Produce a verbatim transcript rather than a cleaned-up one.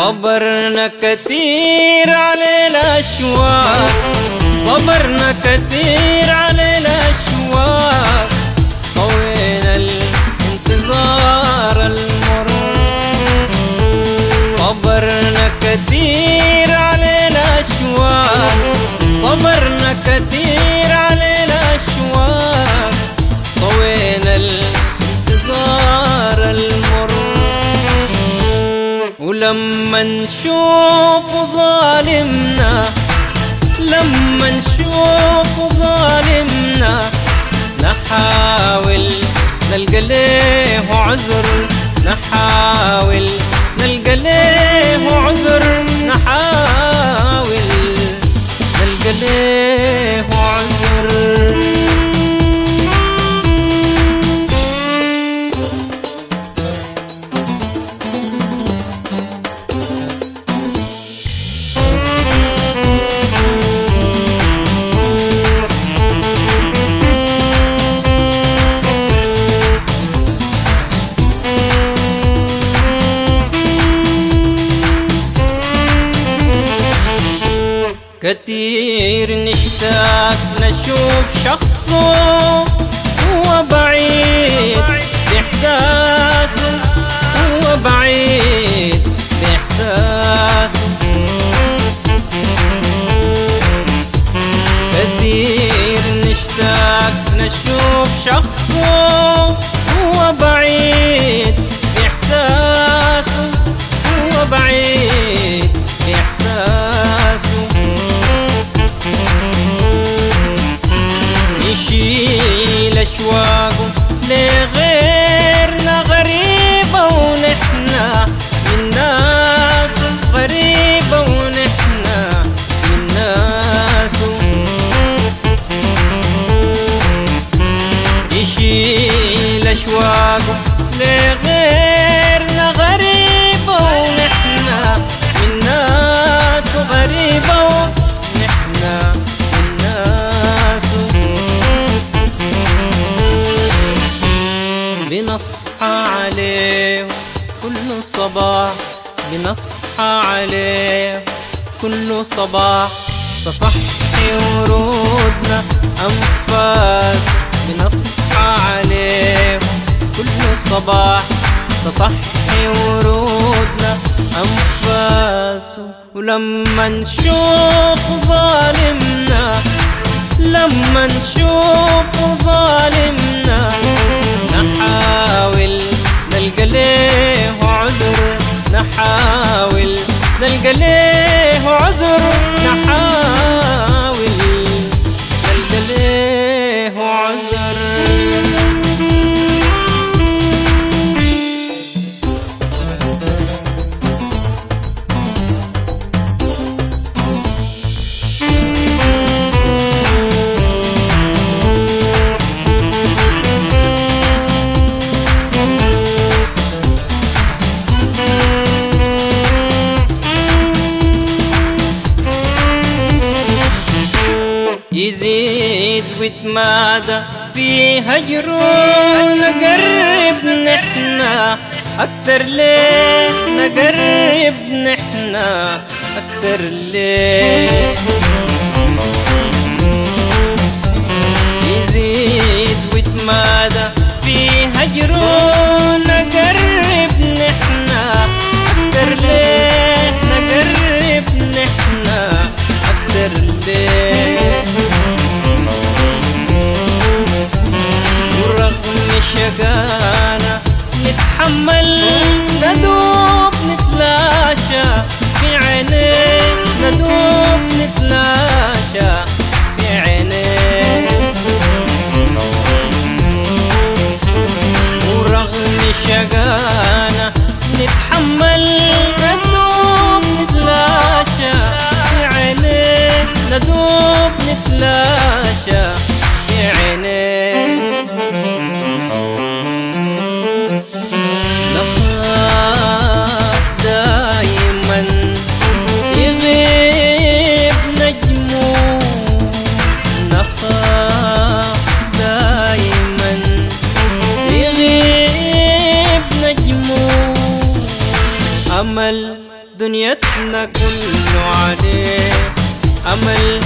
صبرنا كتير على الأشواق، صبرنا كتير على الأشواق، طوينا الانتظار المر. صبرنا كتير على الأشواق، صبرنا كتير على الأشواق، طوينا الانتظار المر. ولما نشوف ظالمنا، لما نشوف ظالمنا، نحاول نلقى له عذر، نحاول نلقى له عذر، نحاول نلقى له عذر. كتير نشتاق نشوف شخصه هو بعيد بإحساسه، هو بعيد بإحساسه. كتير نشتاق نشوف شخصه هو بعيد بإحساسه، هو بعيد بإحساسه. يشيل أشواقه لغيرنا غريبة، ونحنا من ناسه غريبة، ونحنا من ناسه. يشيل أشواقه لغيرنا غريبة، ونحنا من ناسه غريبة، ونحنا من ناسه. بنصحى عليه كل صباح، بنصحى عليه كل صباح، تصحي ورودنا أنفاس. بنصحى عليه كل صباح، تصحي ورودنا أنفاس. ولما نشوف ظالمنا، لما نشوف ظالمنا، نحاول نلقى له عذر، نحاول نلقى له عذر، نحاول نلقى له عذر. يزيد ويتمادى في هجره، نقرب نحنا أكتر ليه، نقرب نحنا أكتر ليه. يزيد ويتمادى في هجره، نقرب نحنا أكتر ليه، نقرب نحنا أكتر ليه. ورغم شقانا نتحمل، ندوب نتلاشى في عينيه، ندوب نتلاشى في عينيه. كله عليه أمل